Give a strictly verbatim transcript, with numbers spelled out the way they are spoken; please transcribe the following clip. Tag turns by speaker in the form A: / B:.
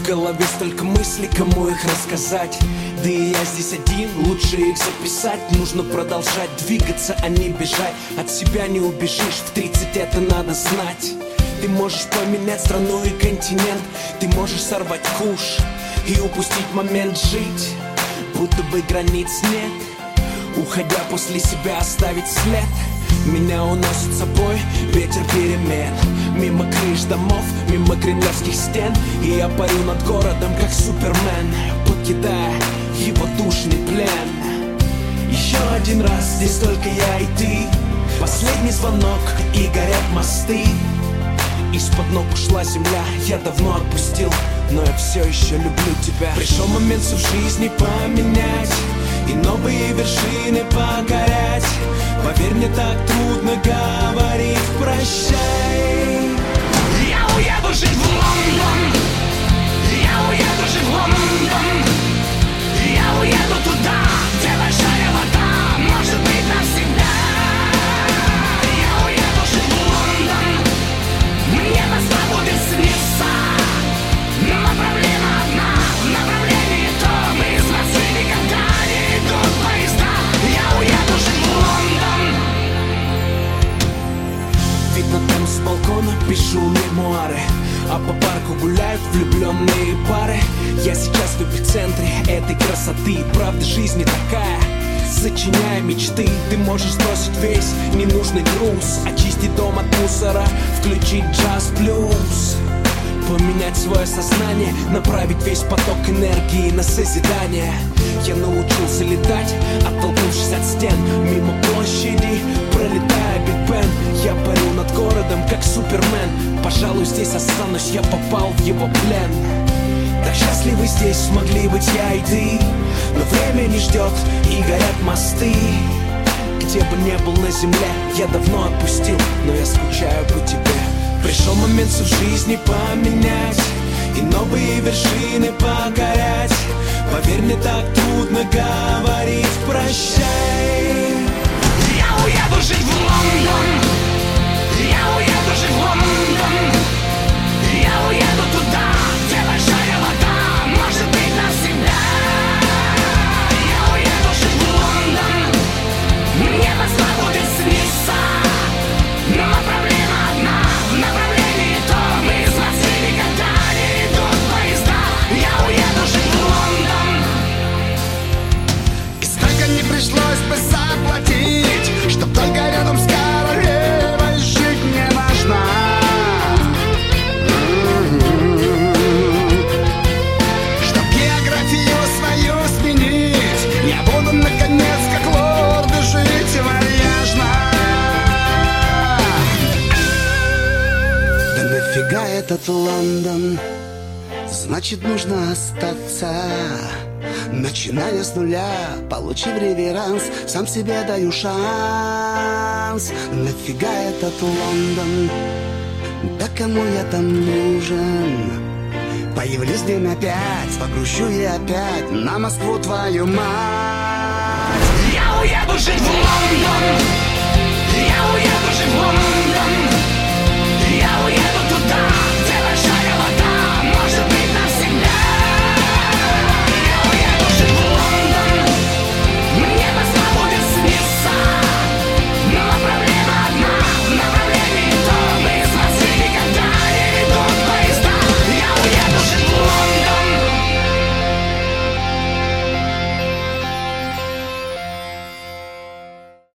A: голове столько мыслей, кому их рассказать? Да и я здесь один, лучше их записать. Нужно продолжать двигаться, а не бежать. От себя не убежишь, в тридцать это надо знать. Ты можешь поменять страну и континент. Ты можешь сорвать куш и упустить момент жить, будто бы границ нет. Уходя после себя оставить след. Меня уносит с собой ветер перемен. Мимо крыш домов, мимо кремлевских стен. И я парю над городом, как Супермен, покидая его душный плен. Еще один раз, здесь только я и ты. Последний звонок, и горят мосты. Из-под ног ушла земля, я давно отпустил, но я все еще люблю тебя. Пришел момент всю в жизни поменять и новые вершины покорять. Поверь, мне так трудно говорить прощай.
B: Я уеду жить в Лондон. Я уеду жить в Лондон. Я уеду туда, где большая вода, может быть навсегда. Я уеду жить в Лондон. Мне Москва будет сниться, но проблема одна. В направлении том из Москвы никогда не идут поезда. Я уеду жить в Лондон.
A: Вид на Темз с балкона, пишу мемуары, а по парку гуляют влюбленные пары. Я сейчас в эпицентре этой красоты. Правда, жизнь не такая, сочиняя мечты. Ты можешь сбросить весь ненужный груз, очистить дом от мусора, включить джаз-блюз, поменять свое сознание, направить весь поток энергии на созидание. Я научился летать, оттолкнувшись от стен, мимо площади, пролетая Биг Бен. Я парю над городом, как Супермен. Пожалуй, здесь останусь, я попал в его плен. Так счастливы здесь смогли быть я и ты, но время не ждет, и горят мосты. Где бы не был на земле, я давно отпустил, но я скучаю по тебе. Пришел момент всю в жизни поменять и новые вершины покорять. Поверь, мне так трудно говорить прощай.
B: Я уеду жить в Лондон. Я уеду жить в Лондон. Я уеду туда, где большая вода, может быть навсегда. Я уеду жить в Лондон. Мне Москва будет сниться, но проблема одна. В направлении том из Москвы никогда не идут поезда. Я уеду жить в Лондон.
C: И столько не пришлось бы заплатить, чтоб только рядом с королевой жить мне важно. Чтоб географию свою сменить, я буду наконец как лорды жить вальяжно. Да нафига этот Лондон? Значит, нужно остаться. Начиная с нуля, получив реверанс, сам себе даю шанс. Нафига этот Лондон? Да кому я там нужен? Появлюсь день опять, погрущу я опять на Москву, твою мать.
B: Я уеду жить в Лондон. Я уеду жить в Лондон. Я уеду туда,